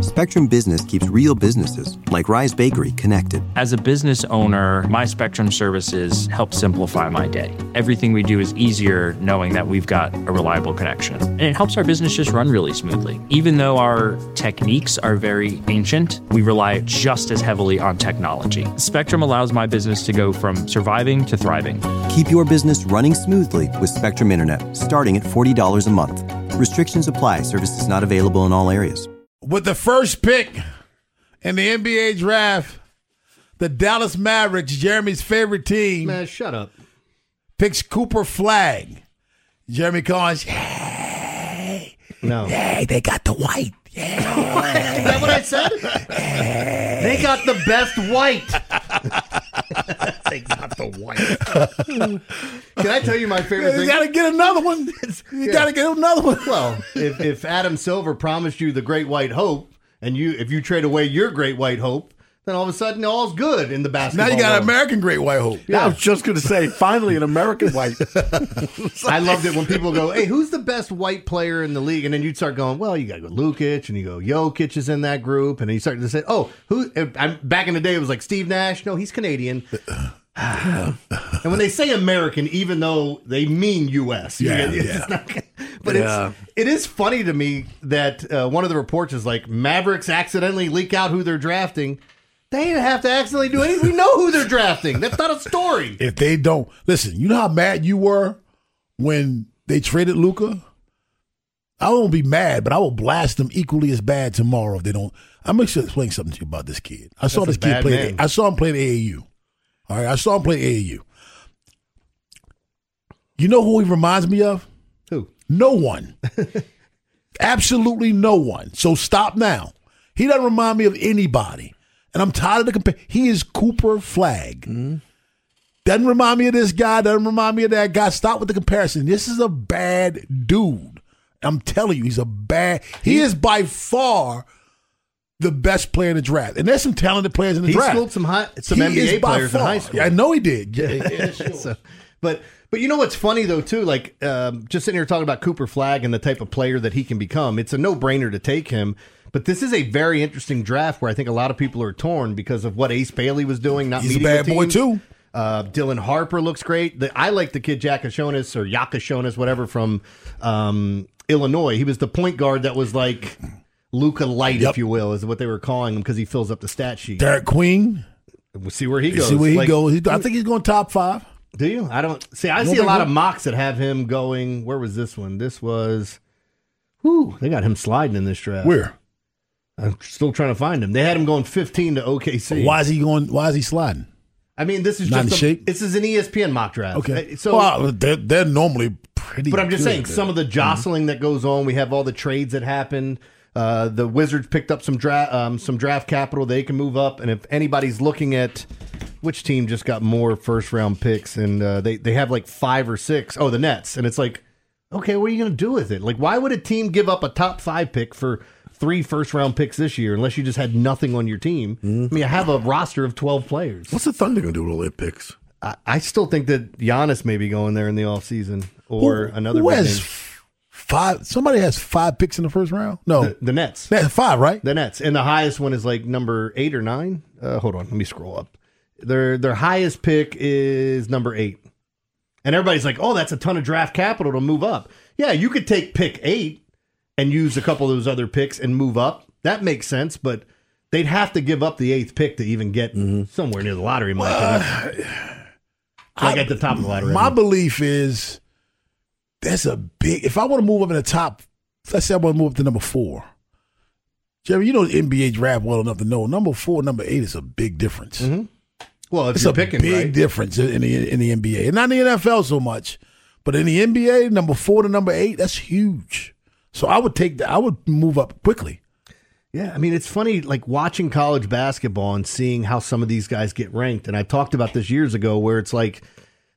Spectrum Business keeps real businesses, like Rise Bakery, connected. As a business owner, my Spectrum services help simplify my day. Everything we do is easier knowing that we've got a reliable connection. And it helps our business just run really smoothly. Even though our techniques are very ancient, we rely just as heavily on technology. Spectrum allows my business to go from surviving to thriving. Keep your business running smoothly with Spectrum Internet, starting at $40 a month. Restrictions apply. Services not available in all areas. With the first pick in the NBA draft, the Dallas Mavericks, Jeremy's favorite team. Man, shut up. Picks Cooper Flagg. Jeremy Collins, yay. No. Yay, they got the white. Is that what I said? They got the best white. They got the white. Can I tell you my favorite thing? You got to get another one. You got to get another one. Well, if Adam Silver promised you the Great White Hope, and if you trade away your Great White Hope, then all of a sudden all's good in the basketball Now you got world. American Great White Hope. Yeah, I was just going to say, finally, an American white. I loved it when people go, hey, who's the best white player in the league? And then you'd start going, well, you got to go Lukic, and you go, Jokic is in that group. And then you start to say, oh, who? Back in the day, it was like Steve Nash. No, he's Canadian. And when they say American, even though they mean U.S., it's not, but it is funny to me that one of the reports is like, Mavericks accidentally leak out who they're drafting. They didn't have to accidentally do anything. We know who they're drafting. That's not a story. If they don't, listen, you know how mad you were when they traded Luka? I won't be mad, but I will blast them equally as bad tomorrow if they don't. I'm going to explain something to you about this kid. I saw this kid play. I saw him play the AAU. All right, I saw him play AAU. You know who he reminds me of? Who? No one. Absolutely no one. So stop now. He doesn't remind me of anybody. And I'm tired of the compare. He is Cooper Flagg. Mm-hmm. Doesn't remind me of this guy. Doesn't remind me of that guy. Stop with the comparison. This is a bad dude. I'm telling you, he's a bad. He is by far the best player in the draft. And there's some talented players in the draft. He schooled some NBA players in high school. I know he did. Yeah, sure. But you know what's funny, though, too? Like, just sitting here talking about Cooper Flagg and the type of player that he can become, it's a no-brainer to take him. But this is a very interesting draft where I think a lot of people are torn because of what Ace Bailey was doing. He's a bad boy, too. Dylan Harper looks great. I like the kid Yakashonis, whatever, from Illinois. He was the point guard that was like Luka Light, if you will, is what they were calling him because he fills up the stat sheet. Derek Queen. We'll see where he goes. I think he's going top 5. Do you? I don't see. I see a lot of mocks that have him going. Where was this one? This was. They got him sliding in this draft. Where? I'm still trying to find him. They had him going 15 to OKC. Why is he going? Why is he sliding? I mean, this is not just in shape. This is an ESPN mock draft. Okay, so they're normally pretty. But I'm just saying, good. some of the jostling that goes on. We have all the trades that happened. The Wizards picked up some draft capital. They can move up, and if anybody's looking at which team just got more first round picks, and they have like 5 or 6. Oh, the Nets, and it's like, okay, what are you going to do with it? Like, why would a team give up a top 5 pick for 3 first-round picks this year unless you just had nothing on your team? I mean, I have a roster of 12 players. What's the Thunder going to do with all their picks? I still think that Giannis may be going there in the offseason or another who big has name. 5? Somebody has 5 picks in the first round? No. The Nets. That's 5, right? The Nets. And the highest one is like number 8 or 9. Hold on. Let me scroll up. Their highest pick is number 8. And everybody's like, oh, that's a ton of draft capital to move up. Yeah, you could take pick 8 and use a couple of those other picks and move up. That makes sense, but they'd have to give up the 8th pick to even get somewhere near the lottery, in my opinion. Like at the top of the lottery. My belief is that's a big... If I want to move up in the top, let's say I want to move up to number 4. Jerry, you know the NBA draft well enough to know number 4 and number 8 is a big difference. Mm-hmm. Well, if it's you're a picking, big difference in the NBA. And not in the NFL so much, but in the NBA, number 4 to number 8, that's huge. So I would move up quickly. Yeah, I mean, it's funny, like watching college basketball and seeing how some of these guys get ranked. And I talked about this years ago where it's like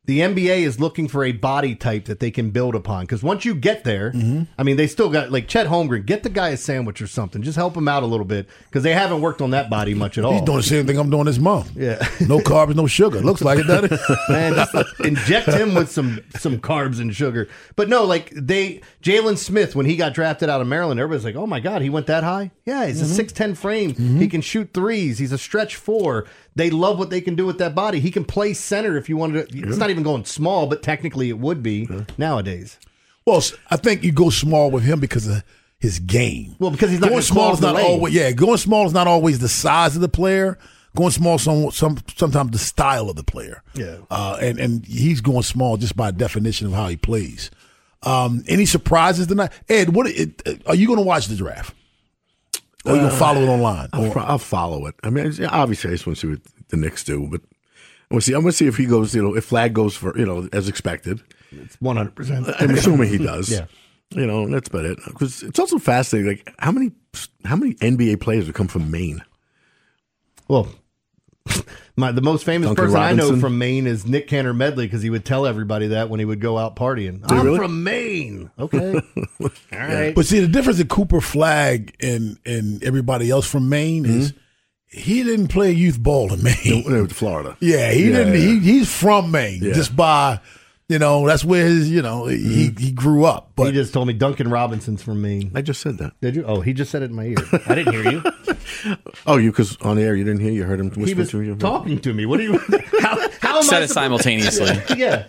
the NBA is looking for a body type that they can build upon. Because once you get there, I mean, they still got, like, Chet Holmgren, get the guy a sandwich or something. Just help him out a little bit, because they haven't worked on that body much at all. He's doing the same thing I'm doing this month. Yeah. No carbs, no sugar. Looks like it, doesn't it? Man, just inject him with some carbs and sugar. But no, like, Jalen Smith, when he got drafted out of Maryland, everybody's like, oh my God, he went that high? Yeah, he's a 6'10 frame. He can shoot threes. He's a stretch 4. They love what they can do with that body. He can play center if you wanted to. It's not even going small, but technically it would be nowadays. Well, I think you go small with him because of his game. Well, because he's not going small is not always. Yeah, going small is not always the size of the player. Going small, sometimes the style of the player. Yeah, and he's going small just by definition of how he plays. Any surprises tonight, Ed? Are you going to watch the draft? Or are you going to follow it online? I'll follow it. I mean, obviously, I just want to see what the Knicks do, but I'm going to see if he goes. If Flag goes for as expected. It's 100%. I'm assuming he does. Yeah. And that's about it. Because it's also fascinating. Like how many NBA players have come from Maine? Well, the most famous Duncan person Robinson. I know from Maine is Nick Cantor Medley, because he would tell everybody that when he would go out partying. he I'm really? from Maine. Okay. All right. But see, the difference in Cooper Flag and everybody else from Maine is he didn't play youth ball in Maine. With Florida. Yeah, he didn't. Yeah. He's from Maine, just by that's where his he grew up. But He just told me Duncan Robinson's from Maine. I just said that. Did you? Oh, he just said it in my ear. I didn't hear you. Oh, because on the air you didn't hear. You heard him whisper He was to you. talking to me. What do you? How am Said I it simultaneously. Yeah.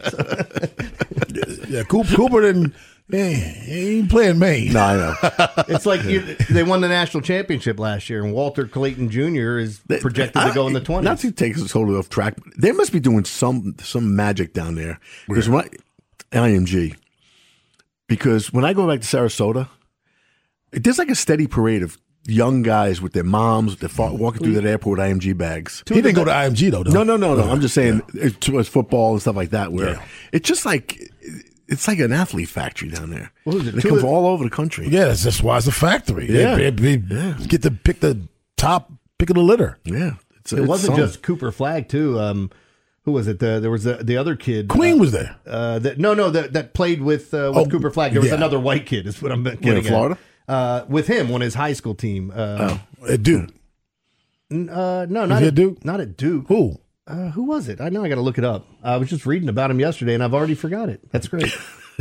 yeah, Cooper didn't. He ain't playing Maine. No, I know. It's like they won the national championship last year, and Walter Clayton Jr. is projected to go in the 20s. Not to take us totally off track, but they must be doing some magic down there. Because IMG. Because when I go back to Sarasota, there's like a steady parade of young guys with their moms, walking through that airport with IMG bags. He didn't go to IMG though. No. I'm just saying towards football and stuff like that. Where it's just like. It's like an athlete factory down there. What was it? They come from all over the country. Yeah, that's why it's a factory. Yeah. They get to pick the top pick of the litter. Yeah. It wasn't just Cooper Flag, too. Who was it? There was the other kid. Queen was there. That played with Cooper Flag. There was another white kid, is what I'm getting in Florida? With him on his high school team. At Duke. No, not at Duke. Not at Duke. Who? Who was it? I know I got to look it up. I was just reading about him yesterday, and I've already forgot it. That's great.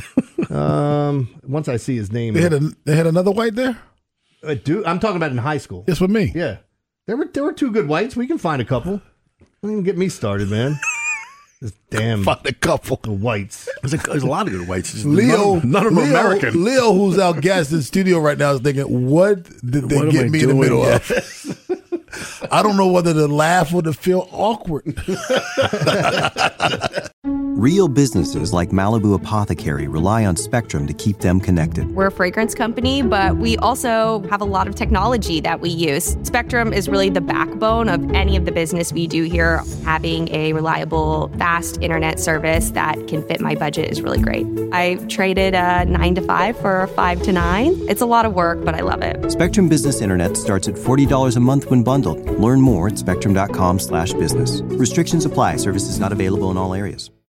Once I see his name. They had another white there? Duke, I'm talking about in high school. Yes, with me. Yeah. There were two good whites. We can find a couple. Don't even get me started, man. This damn Find a couple. the whites. There's a lot of good whites. Just Leo, none of them are American. Leo, who's our guest in the studio right now, is thinking, what did they What am get I me in the doing? middle of? I don't know whether to laugh or to feel awkward. Real businesses like Malibu Apothecary rely on Spectrum to keep them connected. We're a fragrance company, but we also have a lot of technology that we use. Spectrum is really the backbone of any of the business we do here. Having a reliable, fast internet service that can fit my budget is really great. I traded a 9 to 5 for a 5 to 9. It's a lot of work, but I love it. Spectrum Business Internet starts at $40 a month when bundled. Learn more at spectrum.com/business. Restrictions apply. Services not available in all areas.